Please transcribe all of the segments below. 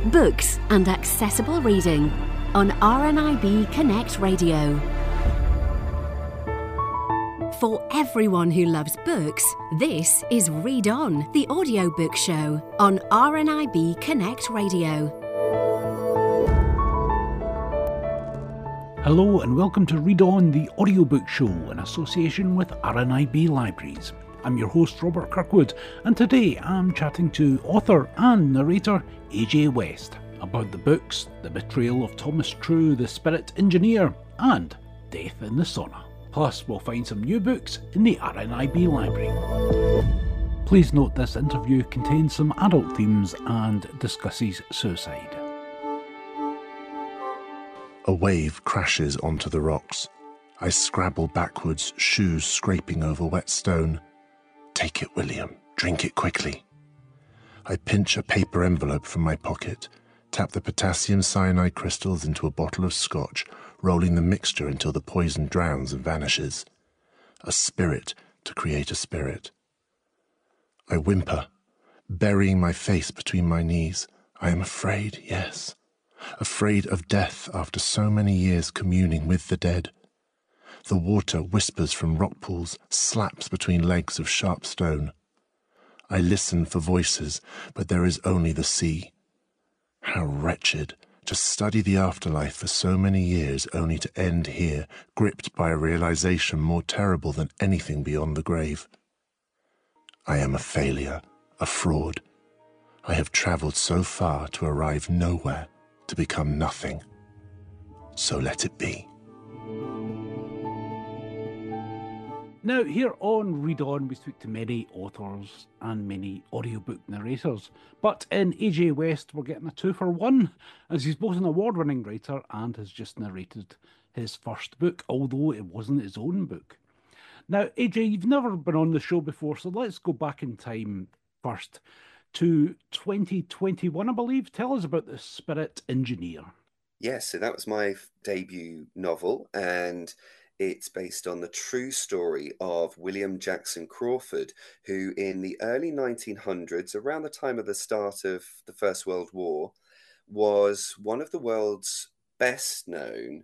books and accessible reading on RNIB Connect Radio. For everyone who loves books, this is Read On, the audiobook show on RNIB Connect Radio. Hello and welcome to Read On, the audiobook show in association with RNIB Libraries. I'm your host Robert Kirkwood, and today I'm chatting to author and narrator AJ West about the books The Betrayal of Thomas True, The Spirit Engineer and Death in the Sauna. Plus we'll find some new books in the RNIB library. Please note this interview contains some adult themes and discusses suicide. A wave crashes onto the rocks. I scrabble backwards, shoes scraping over wet stone. Take it, William. Drink it quickly. I pinch a paper envelope from my pocket, tap the potassium cyanide crystals into a bottle of scotch, rolling the mixture until the poison drowns and vanishes. A spirit to create a spirit. I whimper, burying my face between my knees. I am afraid, yes. Afraid of death after so many years communing with the dead. The water whispers from rock pools, slaps between legs of sharp stone. I listen for voices, but there is only the sea. How wretched to study the afterlife for so many years only to end here, gripped by a realization more terrible than anything beyond the grave. I am a failure, a fraud. I have travelled so far to arrive nowhere, to become nothing. So let it be. Now, here on Read On, we speak to many authors and many audiobook narrators. But in AJ West, we're getting a 2-for-1, as he's both an award-winning writer and has just narrated his first book, although it wasn't his own book. Now, AJ, you've never been on the show before, so let's go back in time first to 2021, I believe. Tell us about The Spirit Engineer. Yes, so that was my debut novel, and it's based on the true story of William Jackson Crawford, who in the early 1900s, around the time of the start of the First World War, was one of the world's best known,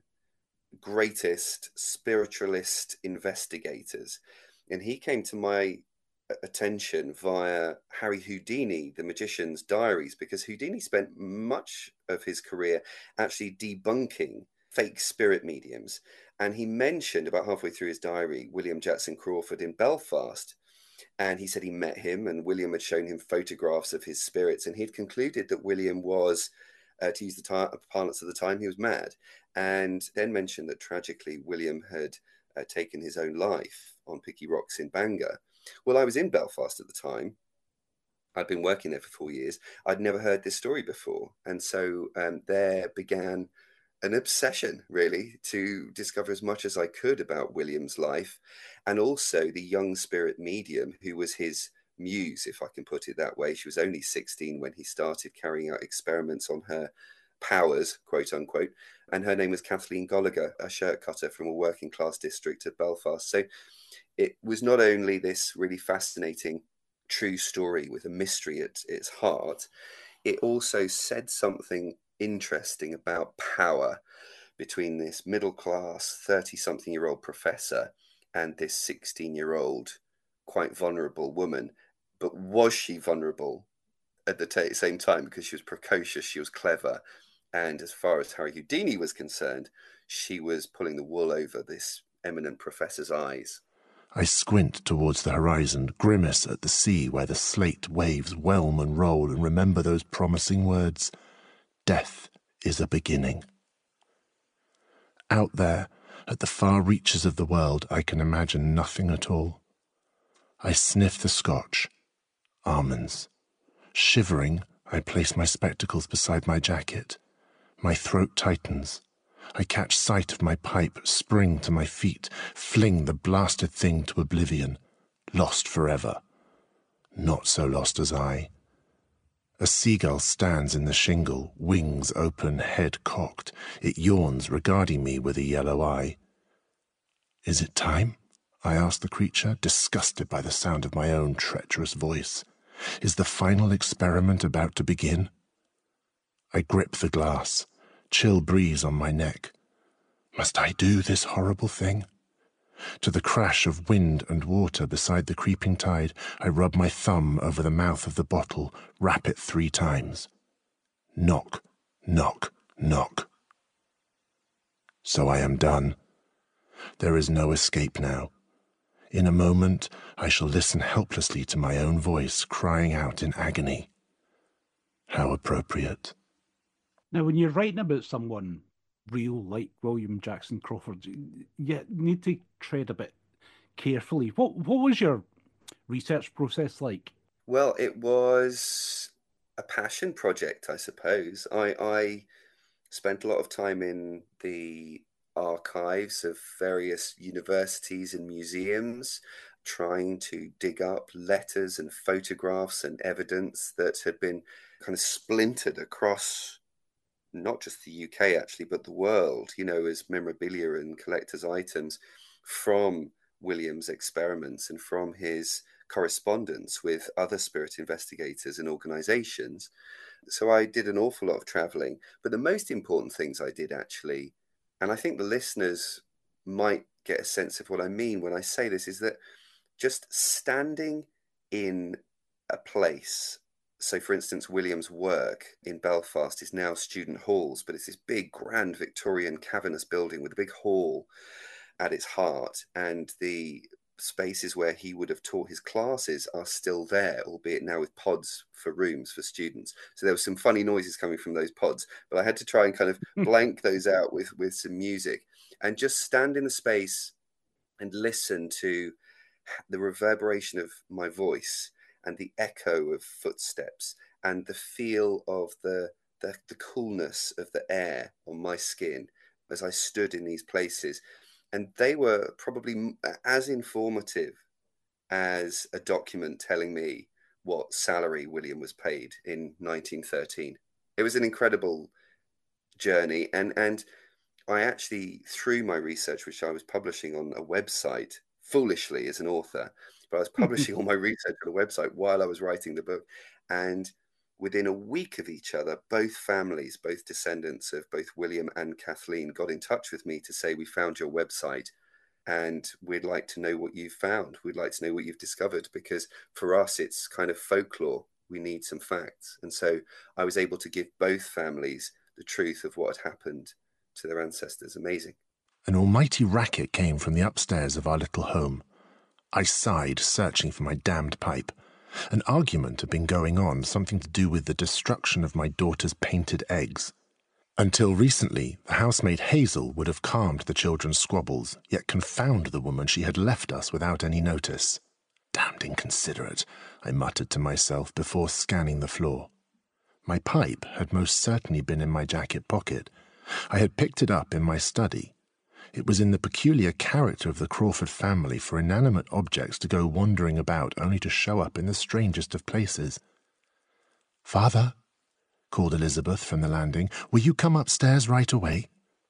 greatest spiritualist investigators. And he came to my attention via Harry Houdini, the magician's diaries, because Houdini spent much of his career actually debunking fake spirit mediums. And he mentioned about halfway through his diary, William Jackson Crawford in Belfast. And he said he met him and William had shown him photographs of his spirits. And he'd concluded that William was, to use the parlance of the time, he was mad. And then mentioned that tragically, William had taken his own life on Picky Rocks in Bangor. Well, I was in Belfast at the time. I'd been working there for 4 years. I'd never heard this story before. And so there began an obsession, really, to discover as much as I could about William's life, and also the young spirit medium who was his muse, if I can put it that way. She was only 16 when he started carrying out experiments on her powers, quote unquote, and her name was Kathleen Gallagher, a shirt cutter from a working class district of Belfast. So it was not only this really fascinating true story with a mystery at its heart, it also said something interesting about power between this middle-class 30-something-year-old professor and this 16-year-old quite vulnerable woman. But was she vulnerable at the same time? Because she was precocious, she was clever, and as far as Harry Houdini was concerned, she was pulling the wool over this eminent professor's eyes. I squint towards the horizon, grimace at the sea where the slate waves whelm and roll, and remember those promising words: death is a beginning. Out there, at the far reaches of the world, I can imagine nothing at all. I sniff the scotch. Almonds. Shivering, I place my spectacles beside my jacket. My throat tightens. I catch sight of my pipe, spring to my feet, fling the blasted thing to oblivion. Lost forever. Not so lost as I. A seagull stands in the shingle, wings open, head cocked. It yawns, regarding me with a yellow eye. Is it time? I ask the creature, disgusted by the sound of my own treacherous voice. Is the final experiment about to begin? I grip the glass, chill breeze on my neck. Must I do this horrible thing? To the crash of wind and water beside the creeping tide, I rub my thumb over the mouth of the bottle, rap it 3 times. Knock, knock, knock. So I am done. There is no escape now. In a moment, I shall listen helplessly to my own voice crying out in agony. How appropriate. Now, when you're writing about someone real like William Jackson Crawford, you need to tread a bit carefully. What was your research process like? Well, it was a passion project, I suppose. I spent a lot of time in the archives of various universities and museums, trying to dig up letters and photographs and evidence that had been kind of splintered across not just the UK actually, but the world, as memorabilia and collector's items from William's experiments and from his correspondence with other spirit investigators and organizations. So I did an awful lot of traveling, but the most important things I did actually, and I think the listeners might get a sense of what I mean when I say this, is that just standing in a place. So, for instance, William's work in Belfast is now student halls, but it's this big, grand Victorian cavernous building with a big hall at its heart, and the spaces where he would have taught his classes are still there, albeit now with pods for rooms for students. So there were some funny noises coming from those pods, but I had to try and kind of blank those out with some music and just stand in the space and listen to the reverberation of my voice and the echo of footsteps and the feel of the coolness of the air on my skin as I stood in these places. And they were probably as informative as a document telling me what salary William was paid in 1913. It was an incredible journey. And I actually, through my research, which I was publishing on a website, foolishly as an author, but I was publishing all my research on a website while I was writing the book. And within a week of each other, both families, both descendants of both William and Kathleen, got in touch with me to say, we found your website and we'd like to know what you've found. We'd like to know what you've discovered, because for us, it's kind of folklore. We need some facts. And so I was able to give both families the truth of what had happened to their ancestors. Amazing. An almighty racket came from the upstairs of our little home. I sighed, searching for my damned pipe. An argument had been going on, something to do with the destruction of my daughter's painted eggs. Until recently, the housemaid Hazel would have calmed the children's squabbles, yet confound the woman she had left us without any notice. Damned inconsiderate, I muttered to myself before scanning the floor. My pipe had most certainly been in my jacket pocket. I had picked it up in my study. It was in the peculiar character of the Crawford family for inanimate objects to go wandering about only to show up in the strangest of places. "Father," called Elizabeth from the landing, "will you come upstairs right away?"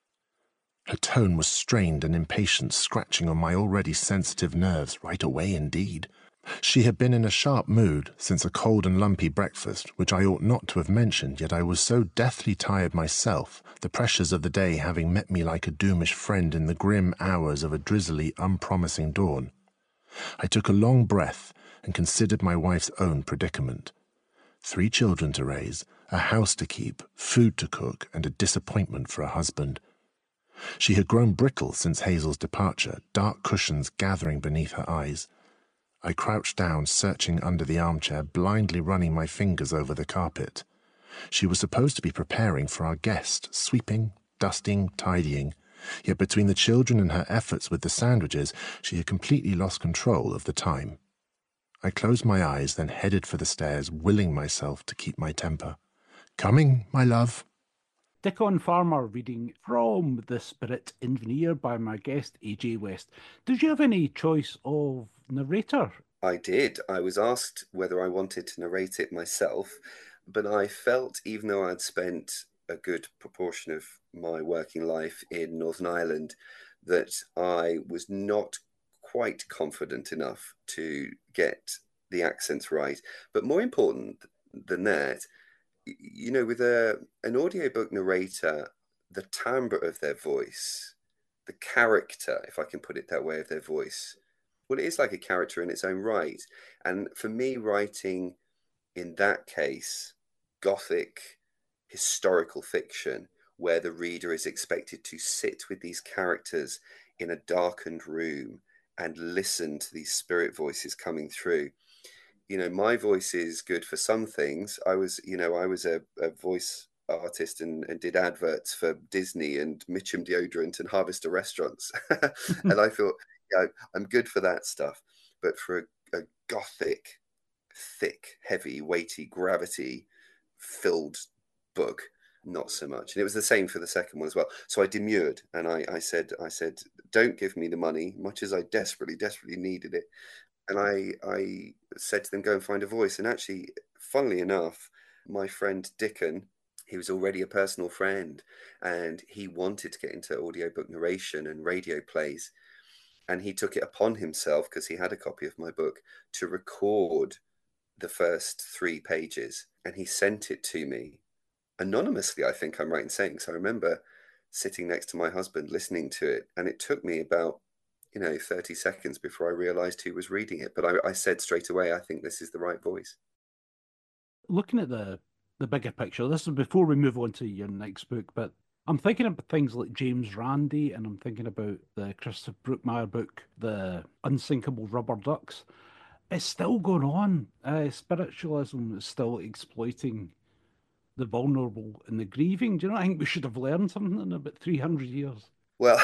Her tone was strained and impatient, scratching on my already sensitive nerves. Right away, indeed. She had been in a sharp mood since a cold and lumpy breakfast, which I ought not to have mentioned, yet I was so deathly tired myself, the pressures of the day having met me like a doomish friend in the grim hours of a drizzly, unpromising dawn. I took a long breath and considered my wife's own predicament. 3 children to raise, a house to keep, food to cook, and a disappointment for a husband. She had grown brittle since Hazel's departure, dark cushions gathering beneath her eyes. I crouched down, searching under the armchair, blindly running my fingers over the carpet. She was supposed to be preparing for our guest, sweeping, dusting, tidying, yet between the children and her efforts with the sandwiches, she had completely lost control of the time. I closed my eyes, then headed for the stairs, willing myself to keep my temper. "Coming, my love." Dickon Farmer reading from The Spirit in Veneer by my guest AJ West. Did you have any choice of narrator? I did. I was asked whether I wanted to narrate it myself, but I felt, even though I'd spent a good proportion of my working life in Northern Ireland, that I was not quite confident enough to get the accents right. But more important than that, with an audiobook narrator, the timbre of their voice, the character, if I can put it that way, of their voice, well, it is like a character in its own right. And for me, writing in that case, Gothic historical fiction, where the reader is expected to sit with these characters in a darkened room and listen to these spirit voices coming through. My voice is good for some things. I was a voice artist and did adverts for Disney and Mitchum deodorant and Harvester restaurants. And I thought, I'm good for that stuff. But for a Gothic, thick, heavy, weighty, gravity-filled book, not so much. And it was the same for the second one as well. So I demurred, and I said, don't give me the money, much as I desperately, desperately needed it. And I said to them, go and find a voice. And actually, funnily enough, my friend Dickon, he was already a personal friend, and he wanted to get into audiobook narration and radio plays. And he took it upon himself, because he had a copy of my book, to record the first 3 pages. And he sent it to me anonymously, I think I'm right in saying. So I remember sitting next to my husband listening to it, and it took me about 30 seconds before I realized who was reading it. But I said straight away, I think this is the right voice. Looking at the bigger picture, this is before we move on to your next book, but I'm thinking about things like James Randi, and I'm thinking about the Christopher Brookmyre book, The Unsinkable Rubber Ducks. It's still going on. Spiritualism is still exploiting the vulnerable and the grieving. Do you know, I think we should have learned something in about 300 years. Well,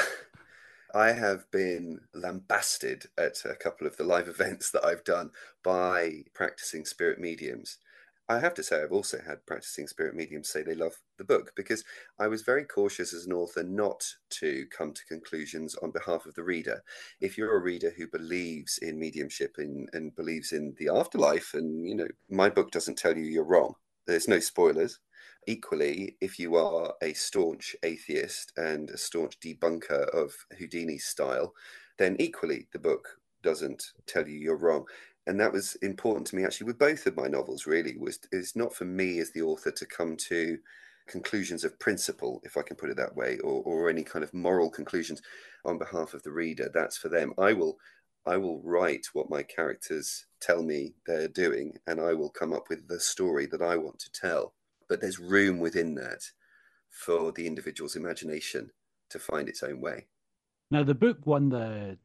I have been lambasted at a couple of the live events that I've done by practicing spirit mediums. I have to say, I've also had practicing spirit mediums say they love the book, because I was very cautious as an author not to come to conclusions on behalf of the reader. If you're a reader who believes in mediumship and believes in the afterlife, and, my book doesn't tell you you're wrong. There's no spoilers. Equally, if you are a staunch atheist and a staunch debunker of Houdini's style, then equally the book doesn't tell you you're wrong. And that was important to me, actually, with both of my novels, really. It's not for me as the author to come to conclusions of principle, if I can put it that way, or any kind of moral conclusions on behalf of the reader. That's for them. I will write what my characters tell me they're doing, and I will come up with the story that I want to tell. But there's room within that for the individual's imagination to find its own way. Now, the book won the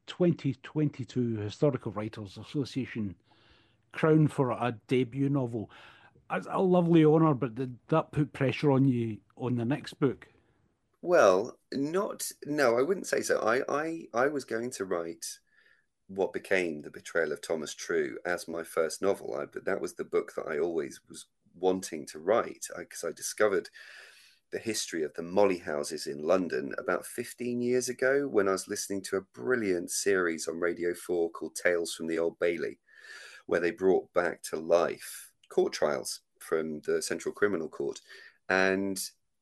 2022 Historical Writers Association crown for a debut novel. It's a lovely honour, but did that put pressure on you on the next book? Well, no, I wouldn't say so. I was going to write what became The Betrayal of Thomas True as my first novel. That was the book that I always was wanting to write, because I discovered the history of the Molly houses in London about 15 years ago when I was listening to a brilliant series on Radio 4 called Tales from the Old Bailey, where they brought back to life court trials from the Central Criminal Court. And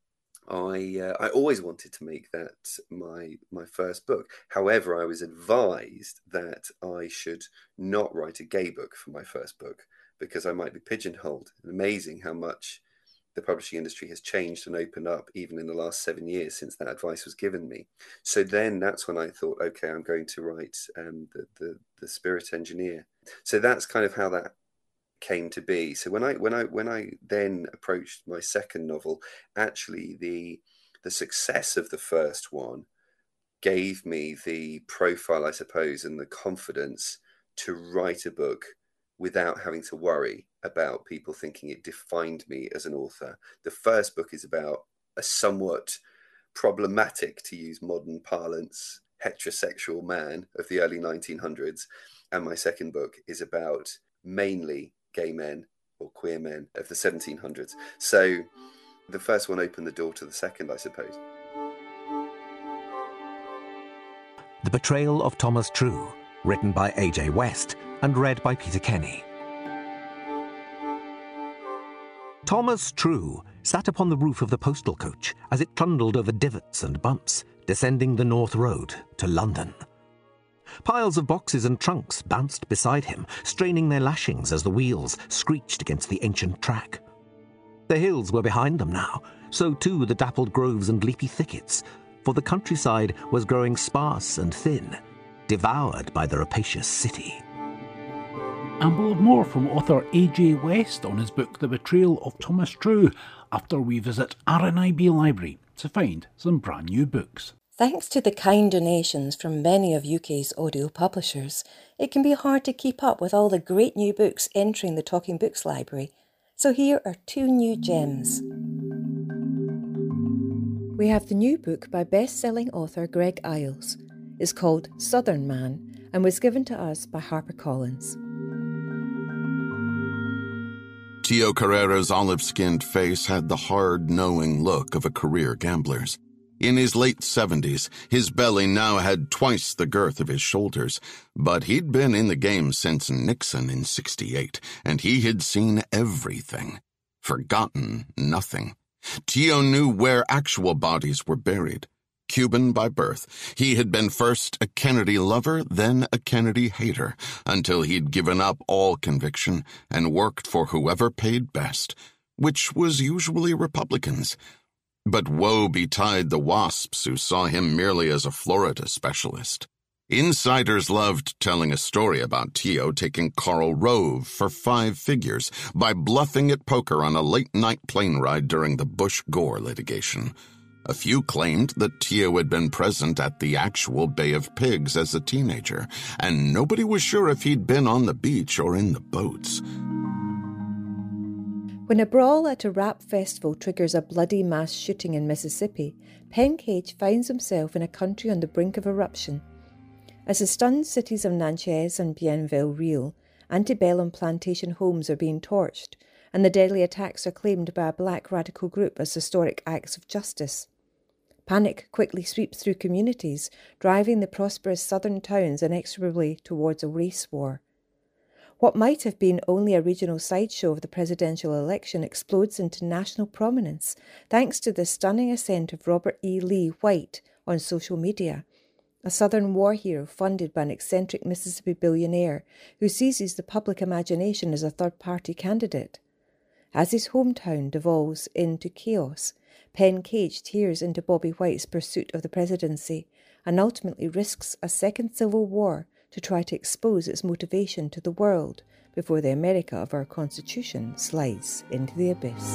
I always wanted to make that my first book. However, I was advised that I should not write a gay book for my first book, because I might be pigeonholed. And amazing how much the publishing industry has changed and opened up even in the last 7 years since that advice was given me. So then that's when I thought, okay, I'm going to write the Spirit Engineer. So that's kind of how that came to be. So when I then approached my second novel, actually the success of the first one gave me the profile, I suppose, and the confidence to write a book without having to worry about people thinking it defined me as an author. The first book is about a somewhat problematic, to use modern parlance, heterosexual man of the early 1900s. And my second book is about mainly gay men or queer men of the 1700s. So the first one opened the door to the second, I suppose. The Betrayal of Thomas True, written by A.J. West and read by Peter Kenny. Thomas True sat upon the roof of the postal coach as it trundled over divots and bumps, descending the North Road to London. Piles of boxes and trunks bounced beside him, straining their lashings as the wheels screeched against the ancient track. The hills were behind them now, so too the dappled groves and leafy thickets, for the countryside was growing sparse and thin, devoured by the rapacious city. And we'll have more from author A.J. West on his book The Betrayal of Thomas True after we visit RNIB Library to find some brand new books. Thanks to the kind donations from many of UK's audio publishers, it can be hard to keep up with all the great new books entering the Talking Books library. So here are 2 new gems. We have the new book by best-selling author Greg Iles. It's called Southern Man and was given to us by HarperCollins. Tio Carrera's olive-skinned face had the hard, knowing look of a career gambler's. In his late 70s, his belly now had twice the girth of his shoulders, but he'd been in the game since Nixon in '68, and he had seen everything. Forgotten nothing. Tio knew where actual bodies were buried. Cuban by birth, he had been first a Kennedy lover, then a Kennedy hater, until he'd given up all conviction and worked for whoever paid best, which was usually Republicans. But woe betide the WASPs who saw him merely as a Florida specialist. Insiders loved telling a story about Tio taking Karl Rove for 5 figures by bluffing at poker on a late-night plane ride during the Bush-Gore litigation. A few claimed that Tio had been present at the actual Bay of Pigs as a teenager, and nobody was sure if he'd been on the beach or in the boats. When a brawl at a rap festival triggers a bloody mass shooting in Mississippi, Penn Cage finds himself in a country on the brink of eruption. As the stunned cities of Natchez and Bienville reel, antebellum plantation homes are being torched, and the deadly attacks are claimed by a black radical group as historic acts of justice. Panic quickly sweeps through communities, driving the prosperous southern towns inexorably towards a race war. What might have been only a regional sideshow of the presidential election explodes into national prominence thanks to the stunning ascent of Robert E. Lee White on social media, a Southern war hero funded by an eccentric Mississippi billionaire who seizes the public imagination as a third-party candidate. As his hometown devolves into chaos, Penn Cage tears into Bobby White's pursuit of the presidency and ultimately risks a second civil war to try to expose its motivation to the world before the America of our Constitution slides into the abyss.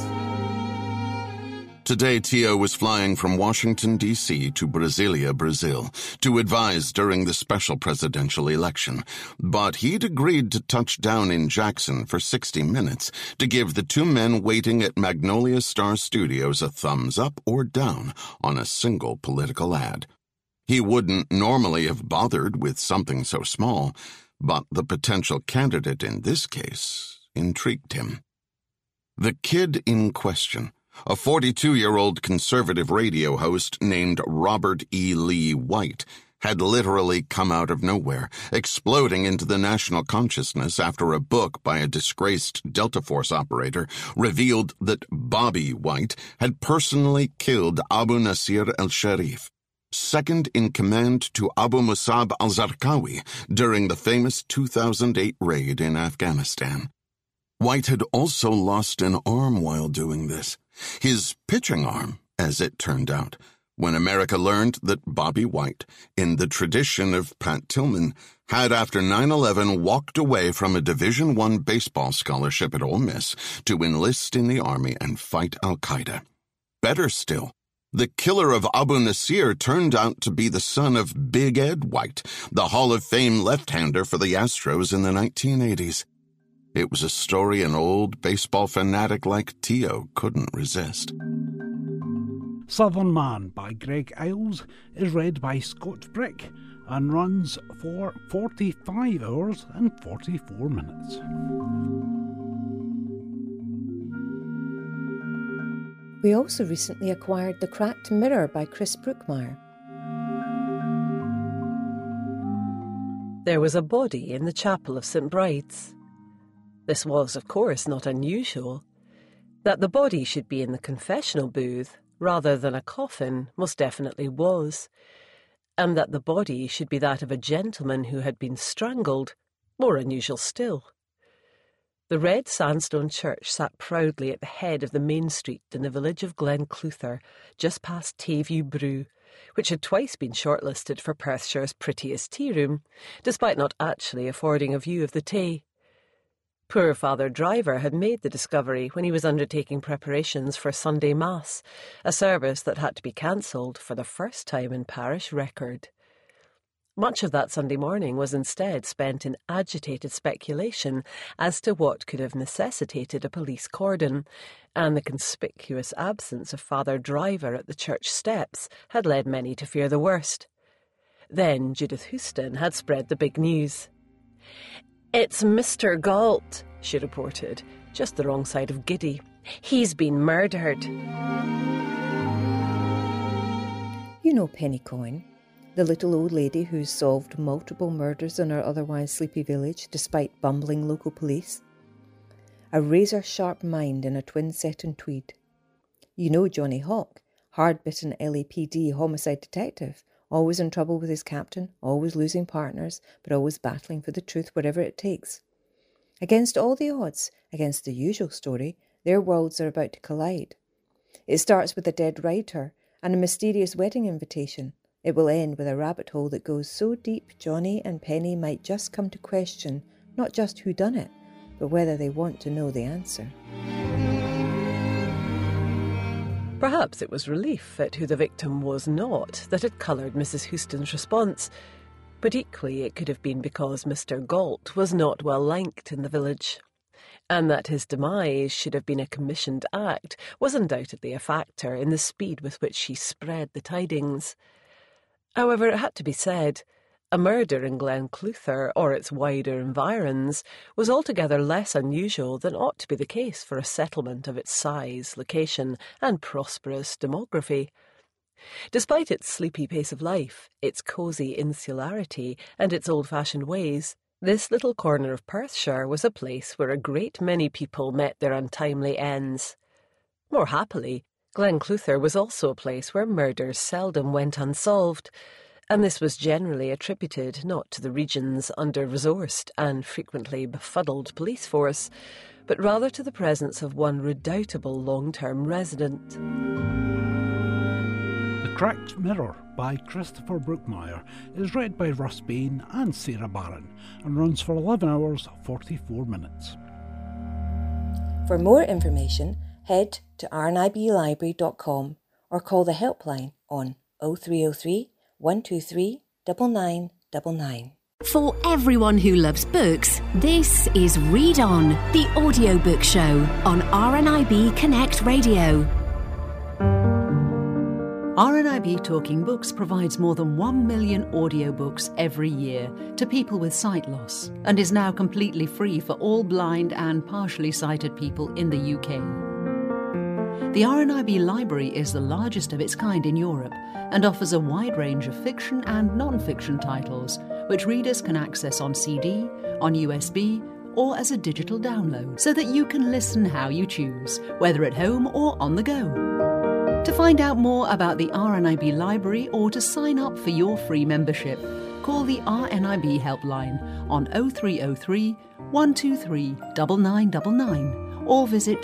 Today, Tio was flying from Washington, D.C. to Brasilia, Brazil, to advise during the special presidential election. But he'd agreed to touch down in Jackson for 60 minutes to give the 2 men waiting at Magnolia Star Studios a thumbs up or down on a single political ad. He wouldn't normally have bothered with something so small, but the potential candidate in this case intrigued him. The kid in question, a 42-year-old conservative radio host named Robert E. Lee White, had literally come out of nowhere, exploding into the national consciousness after a book by a disgraced Delta Force operator revealed that Bobby White had personally killed Abu Nasir al-Sharif, second in command to Abu Musab al-Zarqawi during the famous 2008 raid in Afghanistan. White had also lost an arm while doing this, his pitching arm, as it turned out, when America learned that Bobby White, in the tradition of Pat Tillman, had after 9/11 walked away from a Division I baseball scholarship at Ole Miss to enlist in the Army and fight al-Qaeda. Better still, the killer of Abu Nasir turned out to be the son of Big Ed White, the Hall of Fame left-hander for the Astros in the 1980s. It was a story an old baseball fanatic like Tio couldn't resist. Southern Man by Greg Iles is read by Scott Brick and runs for 45 hours and 44 minutes. We also recently acquired The Cracked Mirror by Chris Brookmeyer. There was a body in the chapel of St. Bride's. This was, of course, not unusual. That the body should be in the confessional booth rather than a coffin most definitely was, and that the body should be that of a gentleman who had been strangled, more unusual still. The red sandstone church sat proudly at the head of the main street in the village of Glencluther, just past Tayview Brew, which had twice been shortlisted for Perthshire's prettiest tea room, despite not actually affording a view of the Tay. Poor Father Driver had made the discovery when he was undertaking preparations for Sunday Mass, a service that had to be cancelled for the first time in parish record. Much of that Sunday morning was instead spent in agitated speculation as to what could have necessitated a police cordon, and the conspicuous absence of Father Driver at the church steps had led many to fear the worst. Then Judith Houston had spread the big news. "It's Mr. Galt," she reported, just the wrong side of giddy. "He's been murdered." You know Penny Coyne, the little old lady who's solved multiple murders in her otherwise sleepy village despite bumbling local police. A razor-sharp mind in a twin-set in tweed. You know Johnny Hawk, hard-bitten LAPD homicide detective, always in trouble with his captain, always losing partners, but always battling for the truth whatever it takes. Against all the odds, against the usual story, their worlds are about to collide. It starts with a dead writer and a mysterious wedding invitation. It will end with a rabbit hole that goes so deep Johnny and Penny might just come to question not just who done it, but whether they want to know the answer. Perhaps it was relief at who the victim was not that had coloured Mrs. Houston's response, but equally it could have been because Mr. Galt was not well liked in the village, and that his demise should have been a commissioned act was undoubtedly a factor in the speed with which she spread the tidings. However, it had to be said, a murder in Glencluther or its wider environs was altogether less unusual than ought to be the case for a settlement of its size, location, and prosperous demography. Despite its sleepy pace of life, its cosy insularity, and its old-fashioned ways, this little corner of Perthshire was a place where a great many people met their untimely ends. More happily, Glencluther was also a place where murders seldom went unsolved, and this was generally attributed not to the region's under-resourced and frequently befuddled police force, but rather to the presence of one redoubtable long-term resident. The Cracked Mirror by Christopher Brookmeyer is read by Russ Bain and Sarah Barron and runs for 11 hours 44 minutes. For more information, head to rniblibrary.com or call the helpline on 0303 123 9999. For everyone who loves books, this is Read On, the audiobook show on RNIB Connect Radio. RNIB Talking Books provides more than 1 million audiobooks every year to people with sight loss and is now completely free for all blind and partially sighted people in the UK. The RNIB Library is the largest of its kind in Europe and offers a wide range of fiction and non-fiction titles which readers can access on CD, on USB or as a digital download so that you can listen how you choose, whether at home or on the go. To find out more about the RNIB Library or to sign up for your free membership, call the RNIB helpline on 0303 123 9999 or visit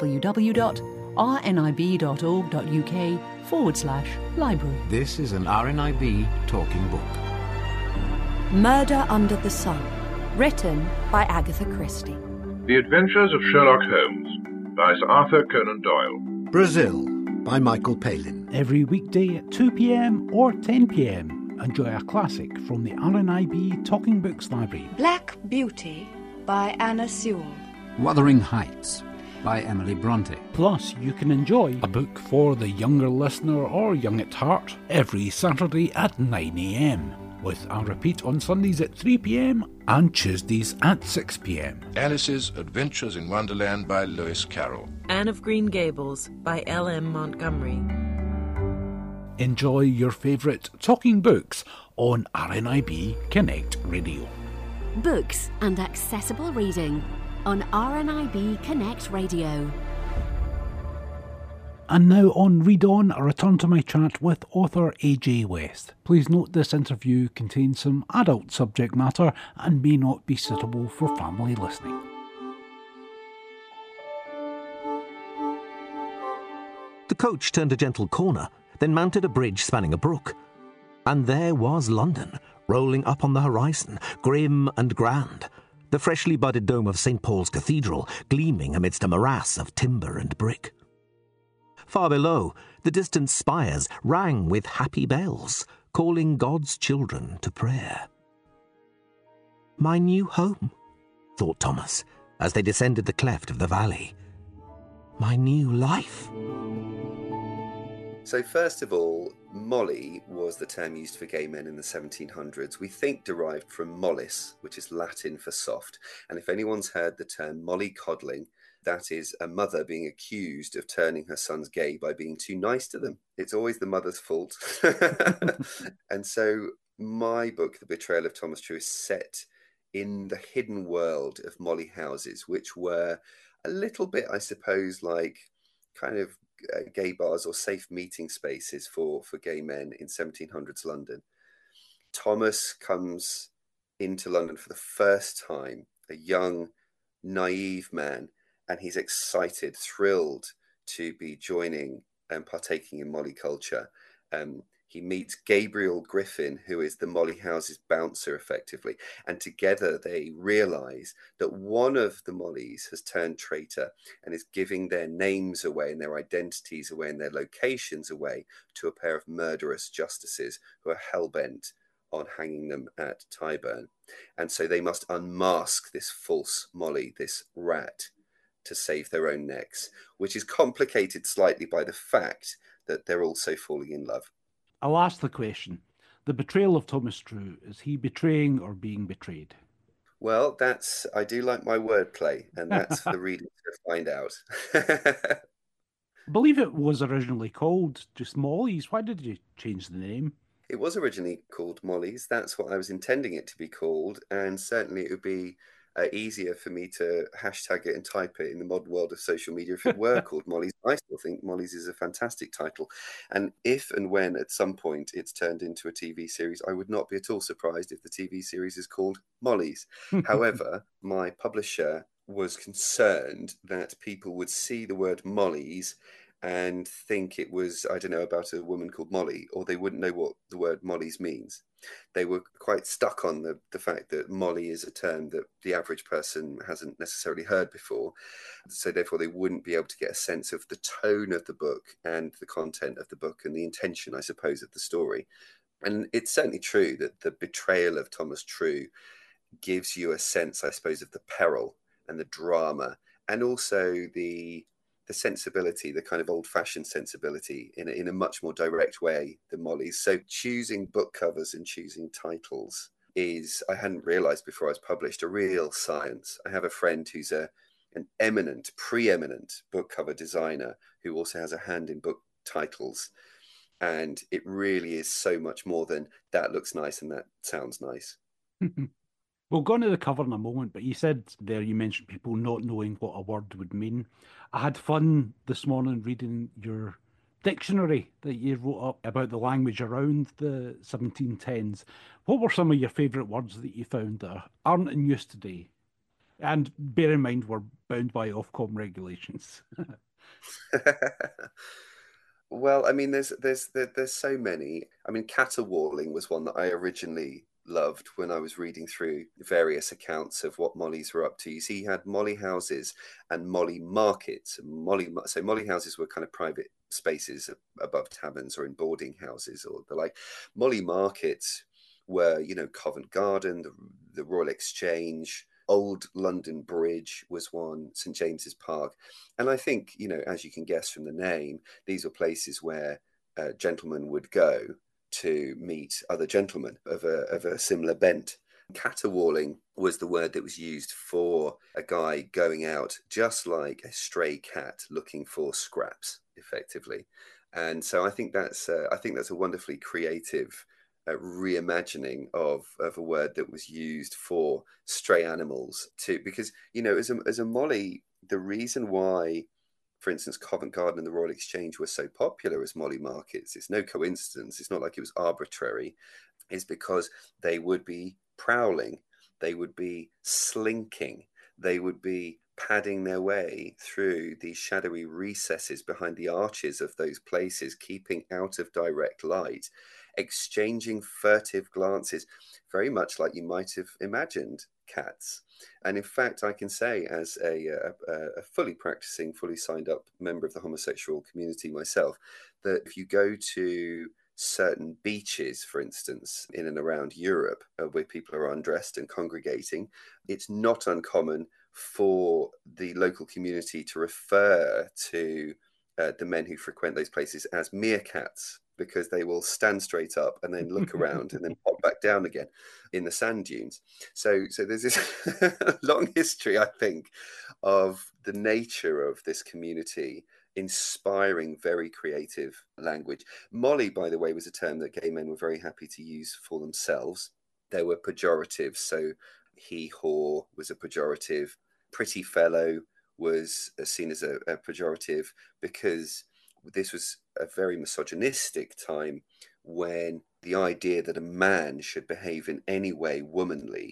www.rnib.org.uk/library. This is an RNIB Talking Book. Murder Under the Sun, written by Agatha Christie. The Adventures of Sherlock Holmes by Sir Arthur Conan Doyle. Brazil by Michael Palin. Every weekday at 2 p.m. or 10 p.m. enjoy a classic from the RNIB Talking Books Library. Black Beauty by Anna Sewell. Wuthering Heights by Emily Bronte. Plus, you can enjoy a book for the younger listener or young at heart every Saturday at 9 a.m. with a repeat on Sundays at 3 p.m. and Tuesdays at 6 p.m. Alice's Adventures in Wonderland by Lewis Carroll. Anne of Green Gables by L.M. Montgomery. Enjoy your favourite talking books on RNIB Connect Radio. Books and accessible reading on RNIB Connect Radio. And now on Read On, a return to my chat with author AJ West. Please note this interview contains some adult subject matter and may not be suitable for family listening. The coach turned a gentle corner, then mounted a bridge spanning a brook. And there was London, rolling up on the horizon, grim and grand, the freshly budded dome of St. Paul's Cathedral gleaming amidst a morass of timber and brick. Far below, the distant spires rang with happy bells, calling God's children to prayer. My new home, thought Thomas, as they descended the cleft of the valley. My new life. So first of all, molly was the term used for gay men in the 1700s. We think derived from mollis, which is Latin for soft. And if anyone's heard the term mollycoddling, that is a mother being accused of turning her sons gay by being too nice to them. It's always the mother's fault. And so my book, The Betrayal of Thomas True, is set in the hidden world of molly houses, which were a little bit, I suppose, like kind of gay bars or safe meeting spaces for gay men in 1700s London. Thomas comes into London for the first time, a young, naive man, and he's excited, thrilled to be joining and partaking in molly culture. He meets Gabriel Griffin, who is the molly house's bouncer, effectively. And together they realize that one of the mollies has turned traitor and is giving their names away and their identities away and their locations away to a pair of murderous justices who are hell-bent on hanging them at Tyburn. And so they must unmask this false molly, this rat, to save their own necks, which is complicated slightly by the fact that they're also falling in love. I'll ask the question. The betrayal of Thomas True, is he betraying or being betrayed? Well, I do like my wordplay, and that's for the reader to find out. I believe it was originally called just Molly's. Why did you change the name? It was originally called Molly's. That's what I was intending it to be called, and certainly it would be easier for me to hashtag it and type it in the modern world of social media if it were called Molly's. I still think Molly's is a fantastic title. And if and when at some point it's turned into a TV series, I would not be at all surprised if the TV series is called Molly's. However, my publisher was concerned that people would see the word Molly's and think it was, I don't know, about a woman called Molly, or they wouldn't know what the word Molly's means. They were quite stuck on the fact that Molly is a term that the average person hasn't necessarily heard before. So therefore they wouldn't be able to get a sense of the tone of the book and the content of the book and the intention, I suppose, of the story. And it's certainly true that the betrayal of Thomas True gives you a sense, I suppose, of the peril and the drama, and also the sensibility, the kind of old-fashioned sensibility in a much more direct way than Molly's. So choosing book covers and choosing titles is, I hadn't realized before I was published, a real science. I have a friend who's an eminent, preeminent book cover designer who also has a hand in book titles. And it really is so much more than that looks nice and that sounds nice. We'll go into the cover in a moment, but you said there, you mentioned people not knowing what a word would mean. I had fun this morning reading your dictionary that you wrote up about the language around the 1710s. What were some of your favourite words that you found that aren't in use today? And bear in mind, we're bound by Ofcom regulations. Well, I mean, there's so many. I mean, caterwauling was one that I originally loved when I was reading through various accounts of what mollies were up to. You see, you had molly houses and molly markets. So molly houses were kind of private spaces above taverns or in boarding houses or the like. Molly markets were, Covent Garden, the Royal Exchange, Old London Bridge was one, St. James's Park. And I think, as you can guess from the name, these were places where gentlemen would go to meet other gentlemen of a similar bent. Caterwauling was the word that was used for a guy going out just like a stray cat looking for scraps, effectively. And so I think that's a wonderfully creative reimagining of a word that was used for stray animals too, because as a molly, the reason why, for instance, Covent Garden and the Royal Exchange were so popular as molly markets, it's no coincidence, it's not like it was arbitrary, is because they would be prowling, they would be slinking, they would be padding their way through these shadowy recesses behind the arches of those places, keeping out of direct light, exchanging furtive glances, very much like you might have imagined cats. And in fact, I can say, as a fully practicing, fully signed up member of the homosexual community myself, that if you go to certain beaches, for instance, in and around Europe, where people are undressed and congregating, it's not uncommon for the local community to refer to the men who frequent those places as meerkats, because they will stand straight up and then look around and then pop back down again in the sand dunes. So there's this long history, I think, of the nature of this community inspiring very creative language. Molly, by the way, was a term that gay men were very happy to use for themselves. There were pejoratives, so he, whore was a pejorative. Pretty fellow was seen as a pejorative, because this was a very misogynistic time when the idea that a man should behave in any way womanly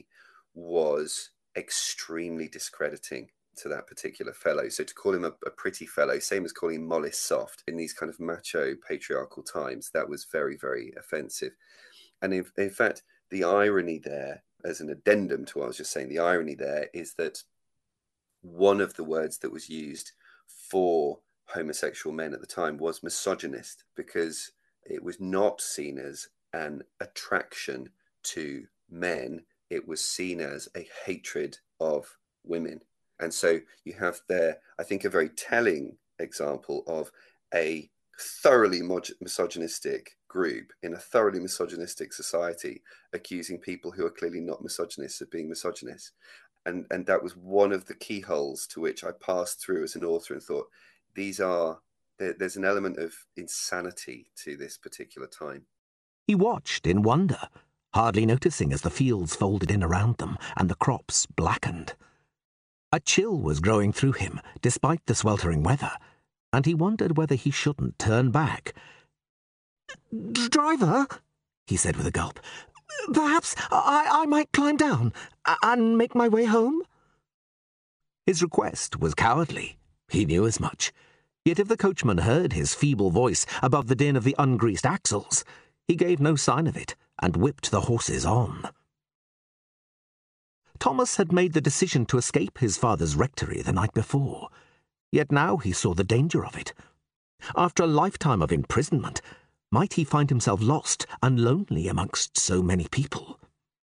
was extremely discrediting to that particular fellow. So to call him a pretty fellow, same as calling Mollis soft in these kind of macho patriarchal times, that was very, very offensive. And in fact, the irony there, as an addendum to what I was just saying, the irony there is that one of the words that was used for homosexual men at the time was misogynist, because it was not seen as an attraction to men. It was seen as a hatred of women. And so you have there, I think, a very telling example of a thoroughly misogynistic group in a thoroughly misogynistic society accusing people who are clearly not misogynists of being misogynists. And that was one of the keyholes to which I passed through as an author and thought, there's an element of insanity to this particular time. He watched in wonder, hardly noticing as the fields folded in around them and the crops blackened. A chill was growing through him, despite the sweltering weather, and he wondered whether he shouldn't turn back. "Driver," he said with a gulp, "perhaps I might climb down and make my way home?" His request was cowardly. He knew as much. Yet if the coachman heard his feeble voice above the din of the ungreased axles, he gave no sign of it and whipped the horses on. Thomas had made the decision to escape his father's rectory the night before, yet now he saw the danger of it. After a lifetime of imprisonment, might he find himself lost and lonely amongst so many people?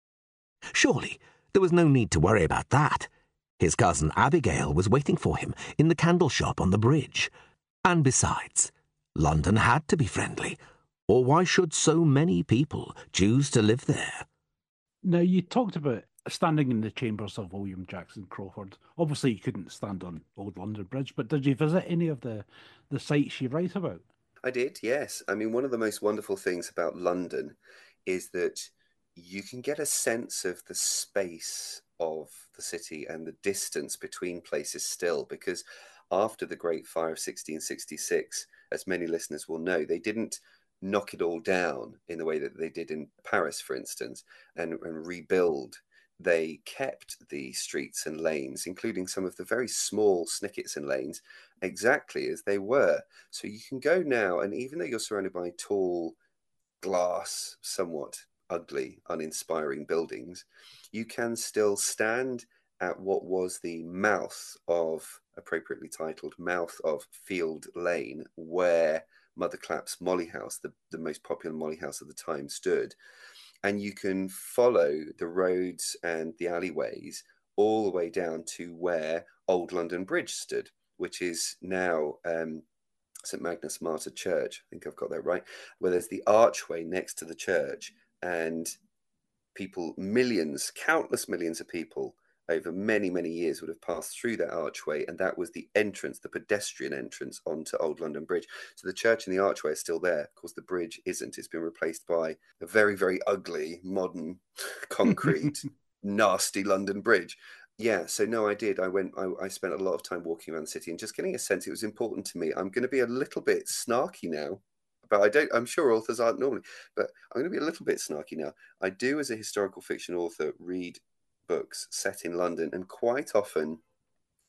Surely there was no need to worry about that. His cousin Abigail was waiting for him in the candle shop on the bridge. And besides, London had to be friendly, or why should so many people choose to live there? Now, you talked about standing in the chambers of William Jackson Crawford. Obviously, you couldn't stand on Old London Bridge, but did you visit any of the sites you write about? I did, yes. I mean, one of the most wonderful things about London is that you can get a sense of the space of the city and the distance between places still, because after the Great Fire of 1666, as many listeners will know, they didn't knock it all down in the way that they did in Paris, for instance, and rebuild. They kept the streets and lanes, including some of the very small snickets and lanes, exactly as they were. So you can go now, and even though you're surrounded by tall glass, somewhat ugly, uninspiring buildings, you can still stand at what was the mouth of, appropriately titled, mouth of Field Lane, where Mother Clapp's Molly House, the most popular Molly House of the time, stood. And you can follow the roads and the alleyways all the way down to where Old London Bridge stood, which is now St Magnus Martyr Church. I think I've got that right. Where there's the archway next to the church, and people, millions, countless millions of people over many, many years would have passed through that archway, and that was the entrance, the pedestrian entrance onto Old London Bridge. So the church and the archway are still there. Of course, the bridge isn't. It's been replaced by a very, very ugly, modern, concrete, nasty London Bridge. Yeah, so no, I did. I spent a lot of time walking around the city and just getting a sense. It was important to me. I'm going to be a little bit snarky now, but I'm sure authors aren't normally, but I'm going to be a little bit snarky now. I do, as a historical fiction author, read books set in London, and quite often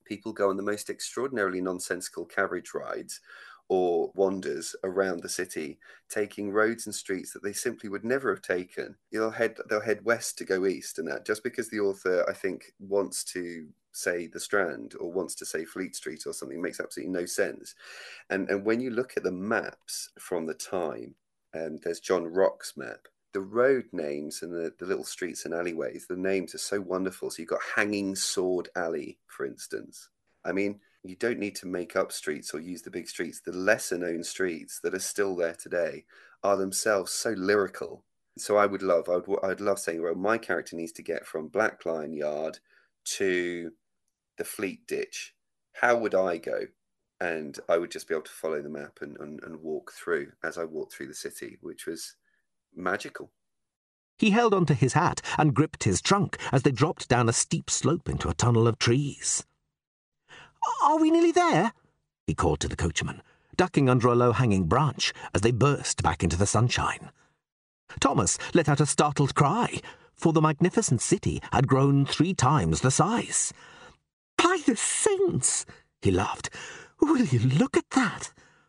people go on the most extraordinarily nonsensical carriage rides or wanders around the city, taking roads and streets that they simply would never have taken. They'll head west to go east, and that just because the author, I think, wants to say the Strand or wants to say Fleet Street or something makes absolutely no sense. And when you look at the maps from the time, there's John Rock's map. The road names and the little streets and alleyways, the names are so wonderful. So you've got Hanging Sword Alley, for instance. I mean, you don't need to make up streets or use the big streets. The lesser known streets that are still there today are themselves so lyrical. So I'd love saying, well, my character needs to get from Black Lion Yard to the Fleet Ditch. How would I go? And I would just be able to follow the map and walk through as I walked through the city, which was magical. He held onto his hat and gripped his trunk as they dropped down a steep slope into a tunnel of trees. "Are we nearly there?" he called to the coachman, ducking under a low-hanging branch as they burst back into the sunshine. Thomas let out a startled cry, for the magnificent city had grown 3 times the size. "By the saints!" he laughed. "Will you look at that?"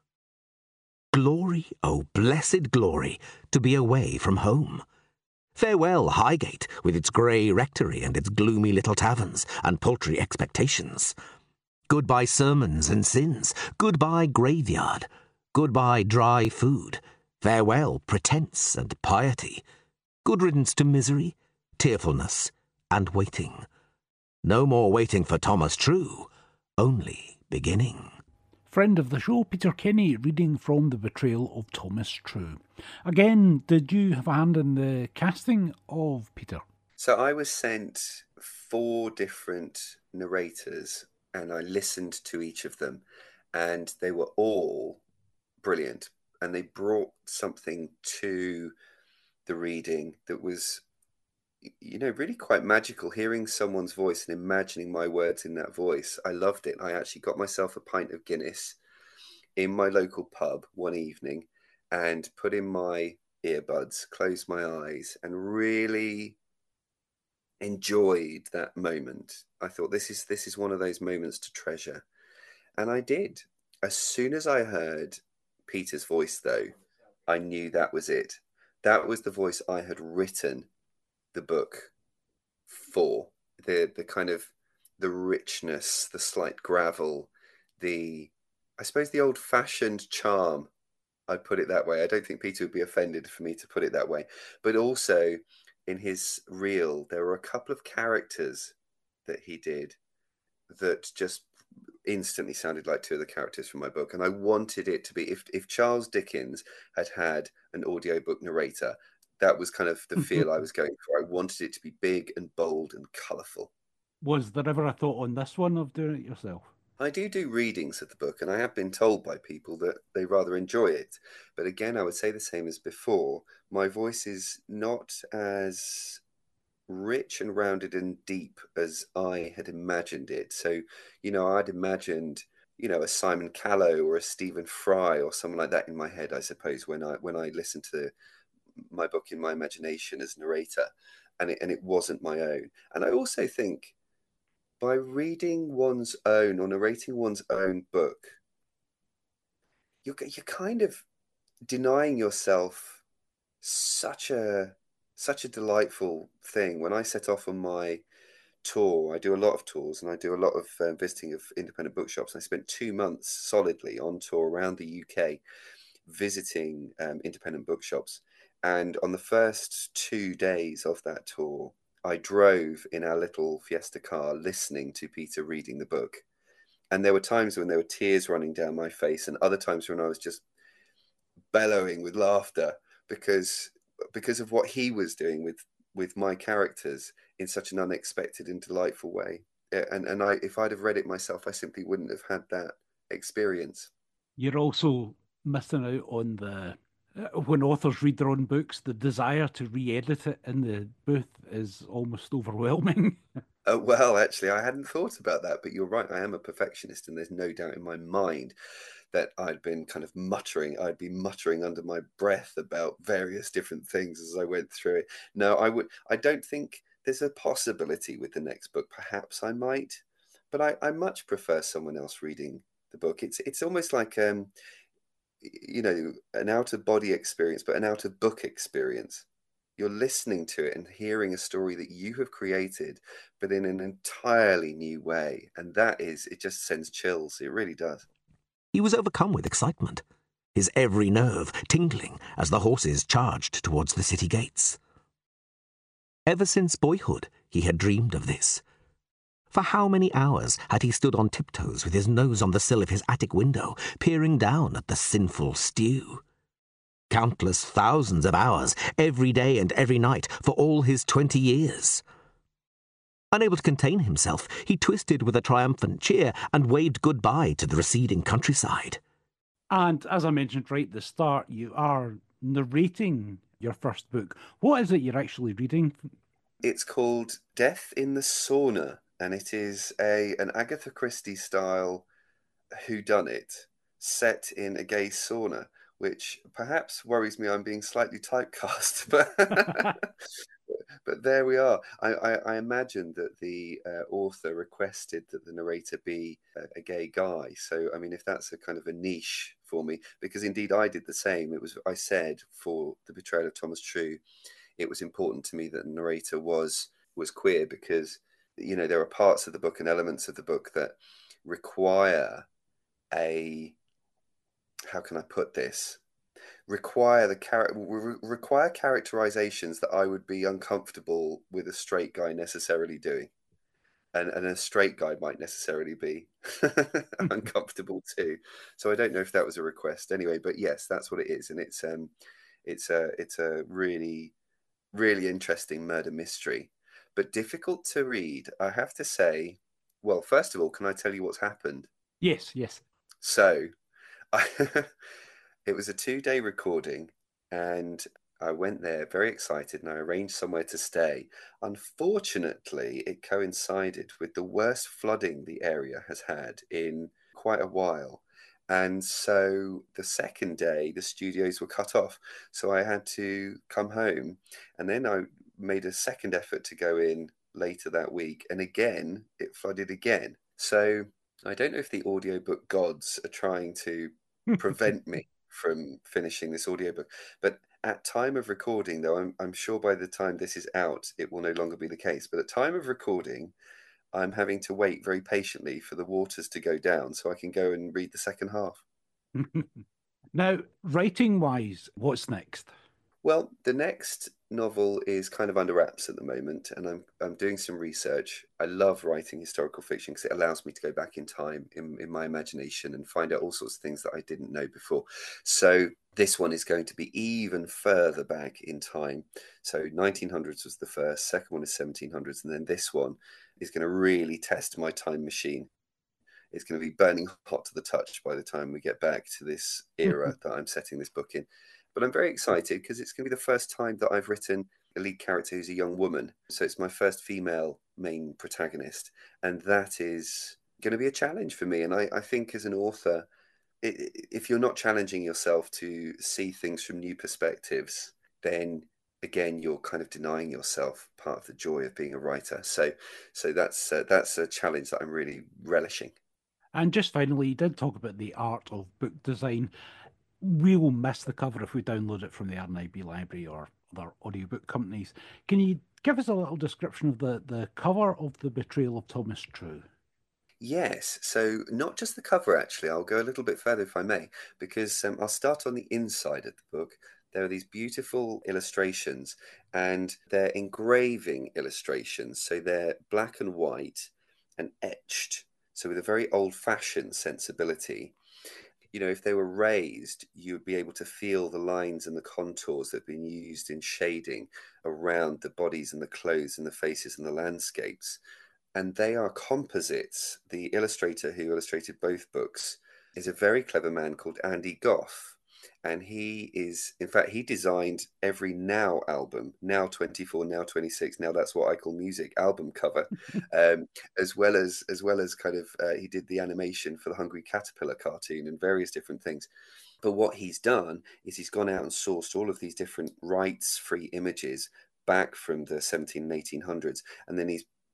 Glory, oh blessed glory, to be away from home. Farewell Highgate, with its grey rectory and its gloomy little taverns and paltry expectations. Goodbye sermons and sins. Goodbye graveyard. Goodbye dry food. Farewell pretence and piety. Good riddance to misery, tearfulness, and waiting. No more waiting for Thomas True, only beginning. Friend of the show, Peter Kenny, reading from The Betrayal of Thomas True. Again, did you have a hand in the casting of Peter? So I was sent 4 different narrators, and I listened to each of them, and they were all brilliant, and they brought something to the reading that was, really quite magical. Hearing someone's voice and imagining my words in that voice, I loved it. I actually got myself a pint of Guinness in my local pub one evening and put in my earbuds, closed my eyes, and really enjoyed that moment. I thought this is one of those moments to treasure, and I did. As soon as I heard Peter's voice, though, I knew that was it. That was the voice I had written the book for. The kind of the richness, the slight gravel, I suppose the old-fashioned charm. I'd put it that way. I don't think Peter would be offended for me to put it that way, but also, in his reel, there were a couple of characters that he did that just instantly sounded like 2 of the characters from my book. And I wanted it to be, if Charles Dickens had an audiobook narrator, that was kind of the feel I was going for. I wanted it to be big and bold and colourful. Was there ever a thought on this one of doing it yourself? I do readings of the book, and I have been told by people that they rather enjoy it. But again, I would say the same as before. My voice is not as rich and rounded and deep as I had imagined it. So, I'd imagined, a Simon Callow or a Stephen Fry or someone like that in my head, I suppose, when I listened to my book in my imagination as narrator, and it wasn't my own. And I also think, by reading one's own or narrating one's own book, you're kind of denying yourself such a delightful thing. When I set off on my tour, I do a lot of tours and I do a lot of visiting of independent bookshops. I spent 2 months solidly on tour around the UK visiting independent bookshops. And on the first 2 days of that tour, I drove in our little Fiesta car listening to Peter reading the book. And there were times when there were tears running down my face, and other times when I was just bellowing with laughter because of what he was doing with my characters in such an unexpected and delightful way. And if I'd have read it myself, I simply wouldn't have had that experience. You're also missing out on when authors read their own books, the desire to re-edit it in the booth is almost overwhelming. Well, actually, I hadn't thought about that, but you're right. I am a perfectionist, and there's no doubt in my mind that I'd be muttering under my breath about various different things as I went through it. No, I don't think there's a possibility with the next book. Perhaps I might, but I much prefer someone else reading the book. It's almost like you know, an out of body experience, but an out of book experience. You're listening to it and hearing a story that you have created, but in an entirely new way. And that is, it just sends chills. It really does. He was overcome with excitement, his every nerve tingling as the horses charged towards the city gates. Ever since boyhood, he had dreamed of this. For how many hours had he stood on tiptoes with his nose on the sill of his attic window, peering down at the sinful stew? Countless thousands of hours, every day and every night, for all his 20 years. Unable to contain himself, he twisted with a triumphant cheer and waved goodbye to the receding countryside. And as I mentioned right at the start, you are narrating your first book. What is it you're actually reading? It's called Death in the Sauna, and it is an Agatha Christie style whodunit set in a gay sauna, which perhaps worries me. I'm being slightly typecast, but there we are. I imagine that the author requested that the narrator be a gay guy. So, I mean, if that's a kind of a niche for me, because indeed I did the same. I said for The Betrayal of Thomas True, it was important to me that the narrator was queer, because, you know, there are parts of the book and elements of the book that require how can I put this? Require characterizations that I would be uncomfortable with a straight guy necessarily doing. And a straight guy might necessarily be uncomfortable too. So I don't know if that was a request anyway, but yes, that's what it is. And it's a really, really interesting murder mystery, but difficult to read, I have to say. Well, first of all, can I tell you what's happened? Yes. So it was a 2-day recording, and I went there very excited, and I arranged somewhere to stay. Unfortunately, it coincided with the worst flooding the area has had in quite a while. And so the second day, the studios were cut off. So I had to come home, and then I made a second effort to go in later that week. And again, it flooded again. So I don't know if the audiobook gods are trying to prevent me from finishing this audiobook. But at time of recording, though, I'm sure by the time this is out, it will no longer be the case. But at time of recording, I'm having to wait very patiently for the waters to go down so I can go and read the second half. Now, writing-wise, what's next? Well, the next novel is kind of under wraps at the moment, and I'm doing some research. I love writing historical fiction because it allows me to go back in time in my imagination and find out all sorts of things that I didn't know before. So this one is going to be even further back in time. So 1900s was the first, second one is 1700s, and then this one is going to really test my time machine. It's going to be burning hot to the touch by the time we get back to this era that I'm setting this book in. But I'm very excited because it's going to be the first time that I've written a lead character who's a young woman. So it's my first female main protagonist. And that is going to be a challenge for me. And I think as an author, if you're not challenging yourself to see things from new perspectives, then again, you're kind of denying yourself part of the joy of being a writer. So that's a challenge that I'm really relishing. And just finally, you did talk about the art of book design. We will miss the cover if we download it from the RNIB library or other audiobook companies. Can you give us a little description of the cover of The Betrayal of Thomas True? Yes, so not just the cover, actually. I'll go a little bit further if I may, because I'll start on the inside of the book. There are these beautiful illustrations, and they're engraving illustrations. So they're black and white and etched, so with a very old-fashioned sensibility. You know, if they were raised, you would be able to feel the lines and the contours that have been used in shading around the bodies and the clothes and the faces and the landscapes. And they are composites. The illustrator who illustrated both books is a very clever man called Andy Goff. And he designed every Now album, Now 24, Now 26, Now That's What I Call Music album cover, as well as kind of, he did the animation for the Hungry Caterpillar cartoon and various different things. But what he's done is he's gone out and sourced all of these different rights-free images back from the 1700s and 1800s, and then he's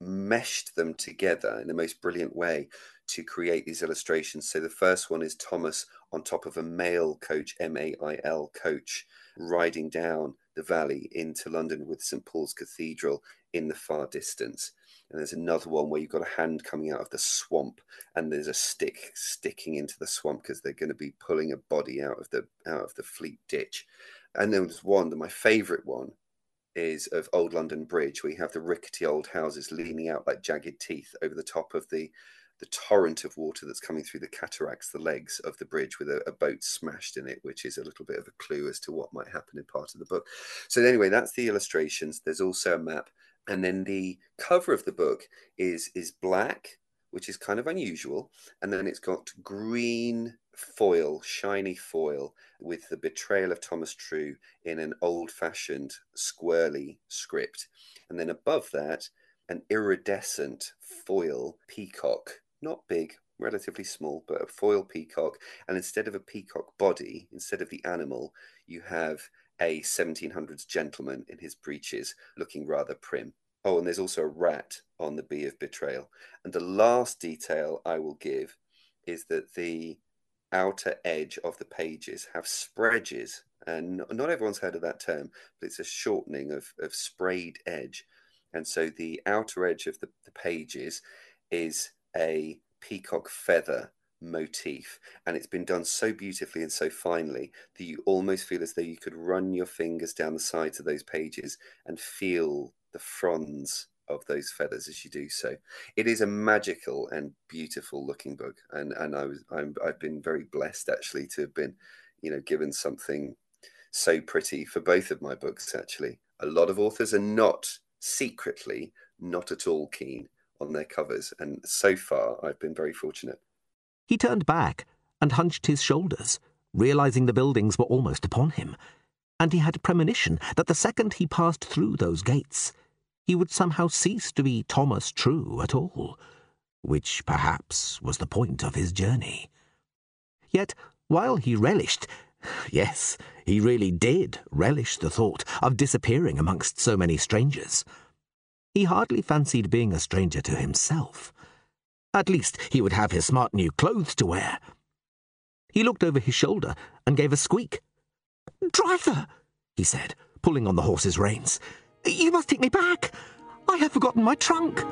meshed them together in the most brilliant way to create these illustrations. So the first one is Thomas on top of a mail coach, M-A-I-L coach, riding down the valley into London with St. Paul's Cathedral in the far distance. And there's another one where you've got a hand coming out of the swamp, and there's a stick sticking into the swamp because they're going to be pulling a body out of the Fleet ditch. And then there's one, my favourite one, is of Old London Bridge, where you have the rickety old houses leaning out like jagged teeth over the top of the torrent of water that's coming through the cataracts, the legs of the bridge, with a boat smashed in it, which is a little bit of a clue as to what might happen in part of the book. So anyway, that's the illustrations. There's also a map. And then the cover of the book is black, which is kind of unusual. And then it's got green foil, shiny foil, with the betrayal of Thomas True in an old-fashioned squirrely script. And then above that, an iridescent foil peacock, not big, relatively small, but a foil peacock. And instead of a peacock body, instead of the animal, you have a 1700s gentleman in his breeches looking rather prim. Oh, and there's also a rat on the Bee of Betrayal. And the last detail I will give is that the outer edge of the pages have spreages. And not everyone's heard of that term, but it's a shortening of sprayed edge. And so the outer edge of the pages is a peacock feather motif, and it's been done so beautifully and so finely that you almost feel as though you could run your fingers down the sides of those pages and feel the fronds of those feathers as you do so. It is a magical and beautiful looking book, and I've been very blessed actually to have been, given something so pretty for both of my books. Actually, a lot of authors are not at all keen on their covers, and so far I've been very fortunate. He turned back and hunched his shoulders, realizing the buildings were almost upon him, and he had a premonition that the second he passed through those gates, he would somehow cease to be Thomas True at all, which perhaps was the point of his journey. Yet, while he relished, yes, he really did relish the thought of disappearing amongst so many strangers, he hardly fancied being a stranger to himself. At least he would have his smart new clothes to wear. He looked over his shoulder and gave a squeak. "Driver," he said, pulling on the horse's reins, "you must take me back. I have forgotten my trunk."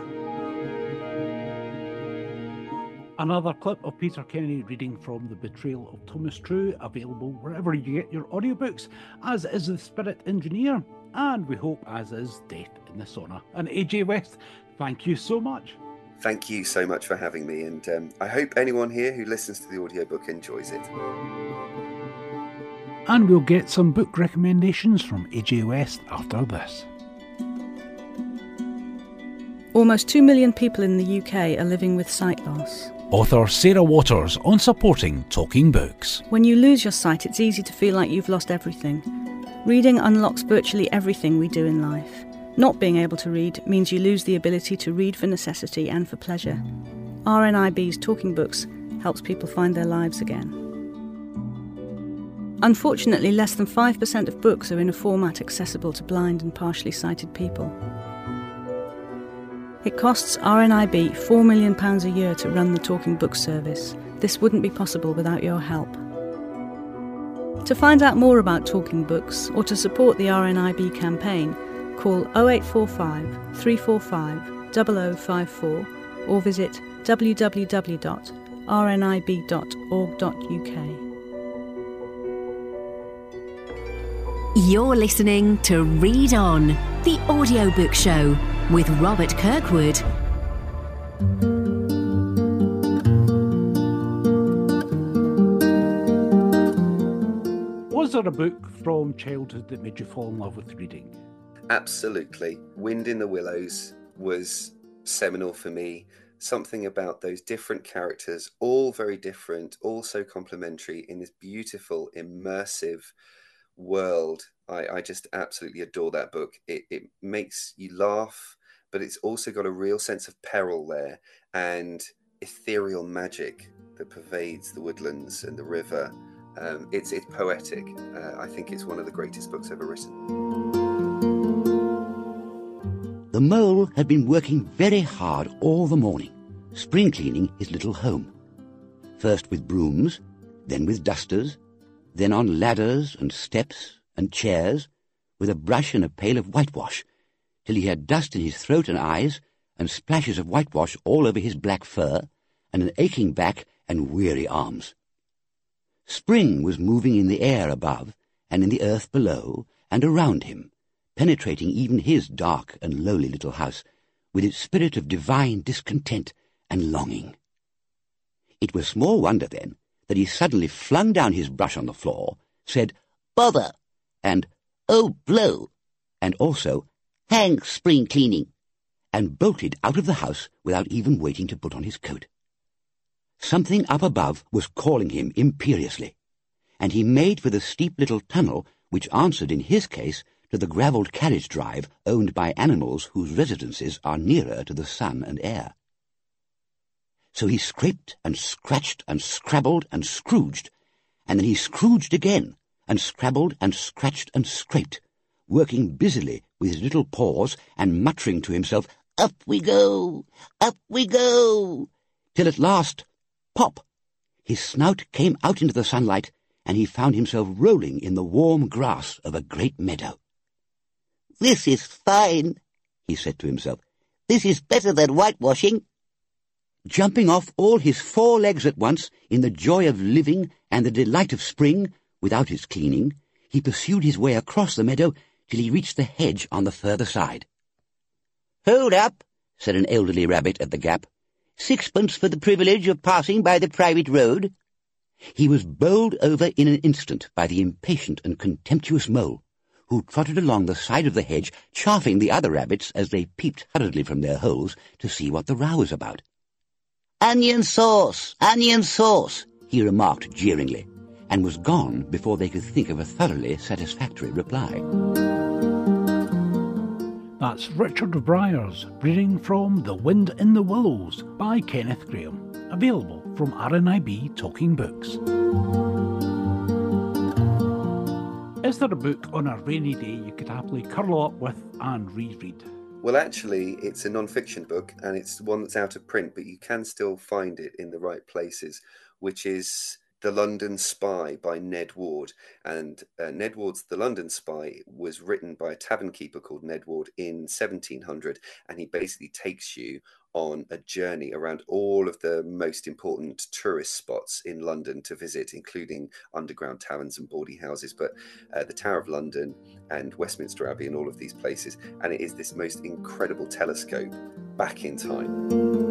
Another clip of Peter Kennedy reading from The Betrayal of Thomas True, available wherever you get your audiobooks, as is The Spirit Engineer, and we hope as is Death in the Sauna. And AJ West, thank you so much. Thank you so much for having me, and I hope anyone here who listens to the audiobook enjoys it. And we'll get some book recommendations from AJ West after this. Almost 2 million people in the UK are living with sight loss. Author Sarah Waters on supporting Talking Books. When you lose your sight, it's easy to feel like you've lost everything. Reading unlocks virtually everything we do in life. Not being able to read means you lose the ability to read for necessity and for pleasure. RNIB's Talking Books helps people find their lives again. Unfortunately, less than 5% of books are in a format accessible to blind and partially sighted people. It costs RNIB £4 million a year to run the Talking Books service. This wouldn't be possible without your help. To find out more about Talking Books or to support the RNIB campaign, call 0845 345 0054 or visit www.rnib.org.uk. You're listening to Read On, the audiobook show with Robert Kirkwood. Was there a book from childhood that made you fall in love with reading? Absolutely. Wind in the Willows was seminal for me. Something about those different characters, all very different, all so complementary in this beautiful, immersive world. I just absolutely adore that book. It makes you laugh, but it's also got a real sense of peril there and ethereal magic that pervades the woodlands and the river. It's poetic. I think it's one of the greatest books ever written. The The mole had been working very hard all the morning, spring cleaning his little home. First with brooms, then with dusters, then on ladders and steps and chairs, with a brush and a pail of whitewash, till he had dust in his throat and eyes, and splashes of whitewash all over his black fur, and an aching back and weary arms. Spring was moving in the air above, and in the earth below, and around him, penetrating even his dark and lowly little house, with its spirit of divine discontent and longing. It was small wonder, then, that he suddenly flung down his brush on the floor, said, "Bother!" and "Oh, blow!" and also, "Hang spring cleaning!" and bolted out of the house without even waiting to put on his coat. Something up above was calling him imperiously, and he made for the steep little tunnel which answered in his case to the gravelled carriage drive owned by animals whose residences are nearer to the sun and air. So he scraped and scratched and scrabbled and scrooged, and then he scrooged again, and scrabbled and scratched and scraped, working busily with his little paws and muttering to himself, "Up we go, up we go," till at last, pop, his snout came out into the sunlight, and he found himself rolling in the warm grass of a great meadow. "This is fine," he said to himself. "This is better than whitewashing." Jumping off all his 4 legs at once, in the joy of living and the delight of spring, without his cleaning, he pursued his way across the meadow till he reached the hedge on the further side. "Hold up," said an elderly rabbit at the gap. "Sixpence for the privilege of passing by the private road." He was bowled over in an instant by the impatient and contemptuous mole, who trotted along the side of the hedge, chaffing the other rabbits as they peeped hurriedly from their holes to see what the row was about. "Onion sauce, he remarked jeeringly, and was gone before they could think of a thoroughly satisfactory reply. That's Richard Briers, reading from The Wind in the Willows by Kenneth Grahame, available from RNIB Talking Books. Is there a book on a rainy day you could happily curl up with and reread? Well, actually, it's a non-fiction book, and it's one that's out of print, but you can still find it in the right places, which is The London Spy by Ned Ward. And Ned Ward's The London Spy was written by a tavern keeper called Ned Ward in 1700, and he basically takes you on a journey around all of the most important tourist spots in London to visit, including underground taverns and bawdy houses, but the Tower of London and Westminster Abbey and all of these places. And it is this most incredible telescope back in time.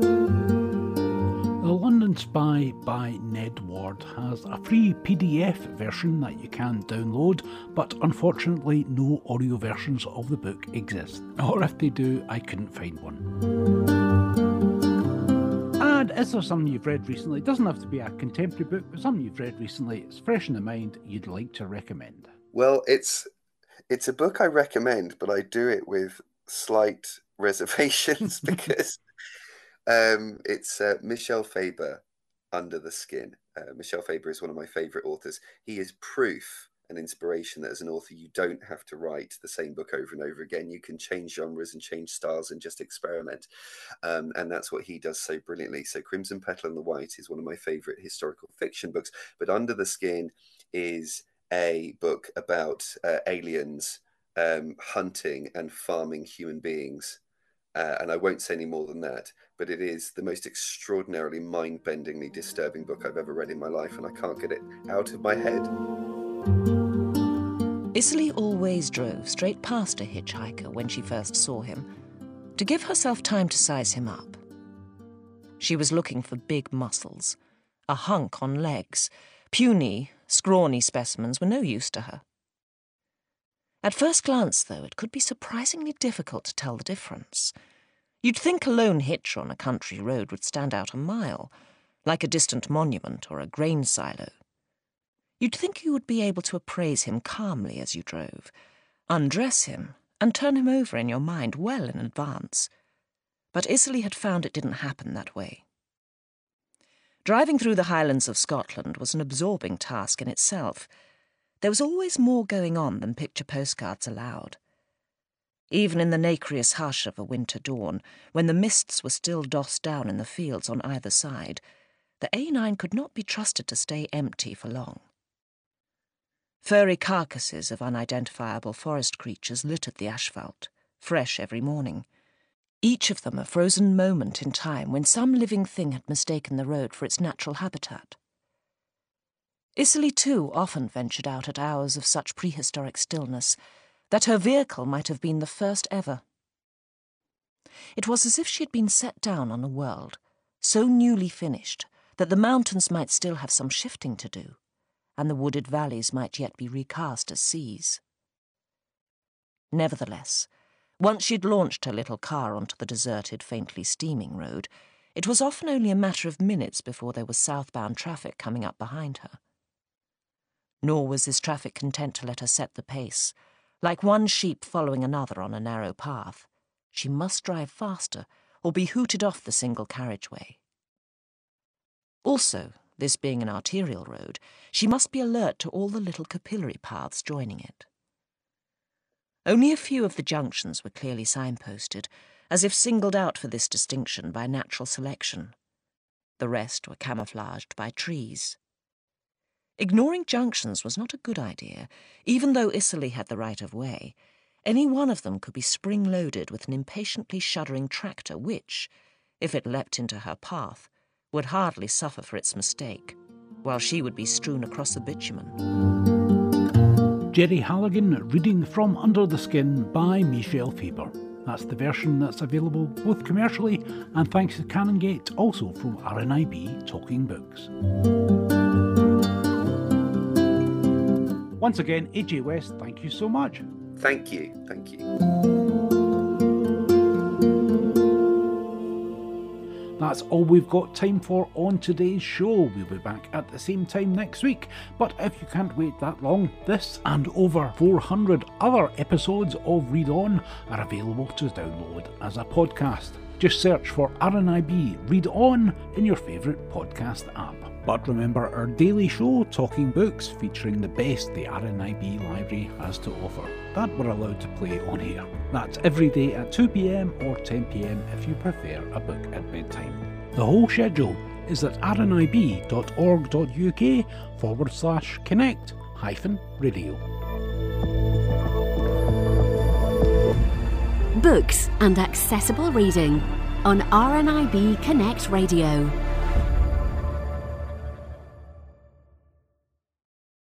The London Spy by Ned Ward has a free PDF version that you can download, but unfortunately no audio versions of the book exist. Or if they do, I couldn't find one. And is there something you've read recently? It doesn't have to be a contemporary book, but something you've read recently, it's fresh in the mind, you'd like to recommend? Well, it's a book I recommend, but I do it with slight reservations because it's Michel Faber, Under the Skin. Michel Faber is one of my favourite authors. He is proof and inspiration that as an author you don't have to write the same book over and over again. You can change genres and change styles and just experiment. And that's what he does so brilliantly. So Crimson Petal and the White is one of my favourite historical fiction books. But Under the Skin is a book about aliens hunting and farming human beings. And I won't say any more than that, but it is the most extraordinarily mind-bendingly disturbing book I've ever read in my life, and I can't get it out of my head. Isley always drove straight past a hitchhiker when she first saw him, to give herself time to size him up. She was looking for big muscles, a hunk on legs. Puny, scrawny specimens were no use to her. At first glance, though, it could be surprisingly difficult to tell the difference. You'd think a lone hitcher on a country road would stand out a mile, like a distant monument or a grain silo. You'd think you would be able to appraise him calmly as you drove, undress him, and turn him over in your mind well in advance. But Isley had found it didn't happen that way. Driving through the Highlands of Scotland was an absorbing task in itself. There was always more going on than picture postcards allowed. Even in the nacreous hush of a winter dawn, when the mists were still dossed down in the fields on either side, the A9 could not be trusted to stay empty for long. Furry carcasses of unidentifiable forest creatures littered the asphalt, fresh every morning, each of them a frozen moment in time when some living thing had mistaken the road for its natural habitat. Isserley, too, often ventured out at hours of such prehistoric stillness that her vehicle might have been the first ever. It was as if she had been set down on a world, so newly finished that the mountains might still have some shifting to do, and the wooded valleys might yet be recast as seas. Nevertheless, once she'd launched her little car onto the deserted, faintly steaming road, it was often only a matter of minutes before there was southbound traffic coming up behind her. Nor was this traffic content to let her set the pace. Like one sheep following another on a narrow path, she must drive faster or be hooted off the single carriageway. Also, this being an arterial road, she must be alert to all the little capillary paths joining it. Only a few of the junctions were clearly signposted, as if singled out for this distinction by natural selection. The rest were camouflaged by trees. Ignoring junctions was not a good idea. Even though Isserley had the right of way, any one of them could be spring-loaded with an impatiently shuddering tractor which, if it leapt into her path, would hardly suffer for its mistake, while she would be strewn across the bitumen. Gerry Halligan reading From Under the Skin by Michelle Faber. That's the version that's available both commercially and thanks to Canongate, also from RNIB Talking Books. Once again, AJ West, thank you so much. Thank you. That's all we've got time for on today's show. We'll be back at the same time next week. But if you can't wait that long, this and over 400 other episodes of Read On are available to download as a podcast. Just search for RNIB Read On in your favourite podcast app. But remember our daily show, Talking Books, featuring the best the RNIB library has to offer, that we're allowed to play on here. That's every day at 2 p.m. or 10 p.m. if you prefer a book at bedtime. The whole schedule is at rnib.org.uk/connect-radio. Books and accessible reading on RNIB Connect Radio.